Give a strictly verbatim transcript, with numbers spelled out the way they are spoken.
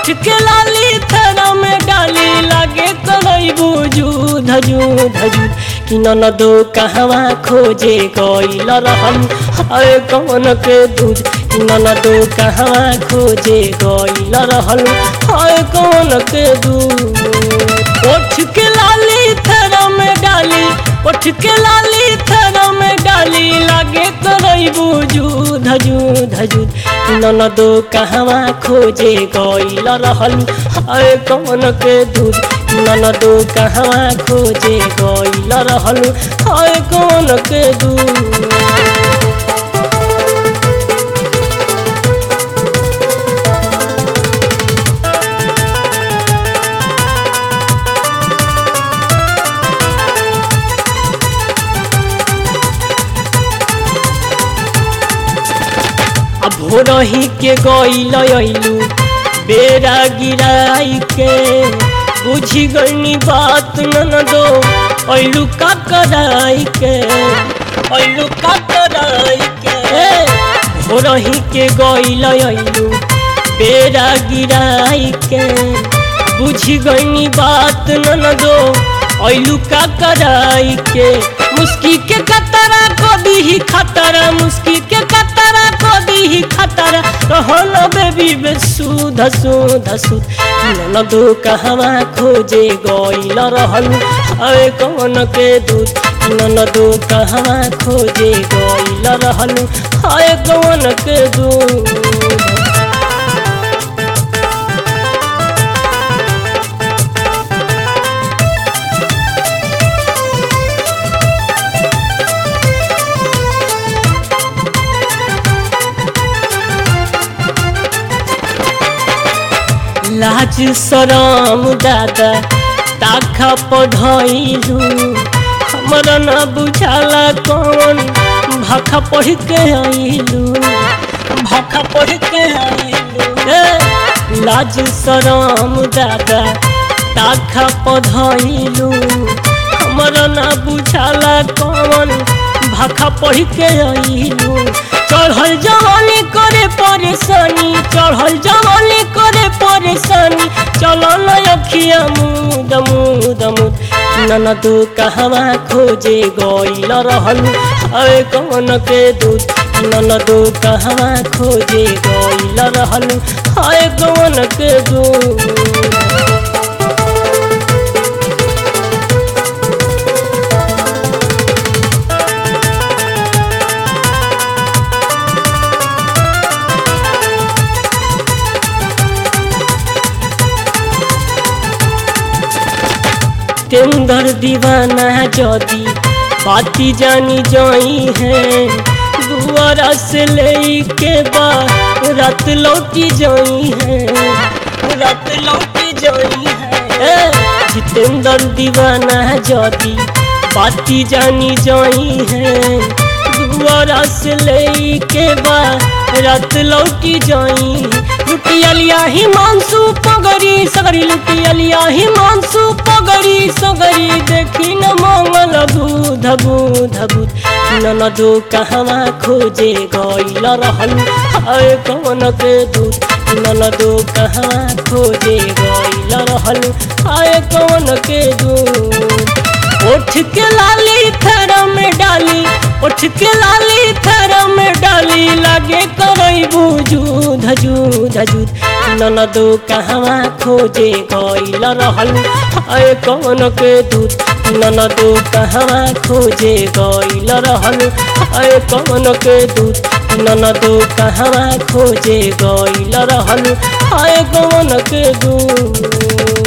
उठ के लाली थरा में डाली लागे करैबू जूध जूध जूध कि ननदो कहवा खोजे गइल रहल हाय कौन के दूध कि ननदो कहवा खोजे गइल रहल हाय कौन के दूध। उठ के लाली थरा में डाली उठ के लाली थरा में डाली लागे करैबू जूध जूध जूध कि ननदो कहवा खोजे गइल रहल हाय कौन के दूध कि ननदो कहवा खोजे गइल रहल हाय कौन के दूध। भोरही के गइल अइलू बेरा गिराई के बुझी गइनी बात ननदो अइलू का कराई के अइलू का कराई के भोरही के गइल अइलू बेरा गिराई के बुझी गइनी बात ननदो अइलू का कराई के मुस्की के कतरा को दी खतरा मुस्की के कतरा को दी खतरा रहल बेबी बे सुध सुध सुध ननदो कहवा खोजे गइल रहल हाय कौन के दूध ननदो कहवा खोजे गइल रहल हाय कौन के दूध। लाज शरम दादा ताखा पढ़ाइलू हमरा न बुझाला कौन भाखा पढ़ के आइलू भाखा पढ़ के आइलू लाज शरम दादा ताखा पढ़ाइलू हमरा न बुझाला कौन भाखा पढ़ के आइलू चढ़ल जवानी करे परेशानी चढ़ल जवानी करे परेशानी चलो न अखिया मुद मुद मुद ननदो कहवा खोजे गइल रहल हाय कौन के दूध ननदो कहवा खोजे गइल रहल हाय कौन के दूध। तेंदर दीवाना जदी बाती जानी जाई है दुआरा से ले के बाद रात लौटी जाई है रात लौटी जाई है जितेंदर दीवाना जदी बाती जानी जाई है दुआरा से ले के बाद रात लौटी जाई लुटिया लिया ही मानसू पगड़ी सगरी लुटिया लिया ही मानसू पगड़ी सगरी देखी न मंगल दूध दूध दूध ननदो कहवा खोजे गइल रहल हाय कौन के दूध ननदो कहवा खोजे गइल रहल हाय कौन के दूध। उठ के लाली थरा में डाली उठ के लाली थरा में डाली लागे करैबू जूध जूध जूध ननदो कहवा खोजे गइल रहल हाय कौन के दूध ननदो कहवा खोजे गइल रहल हाय कौन के दूध ननदो कहवा खोजे गइल रहल हाय कौन के दूध।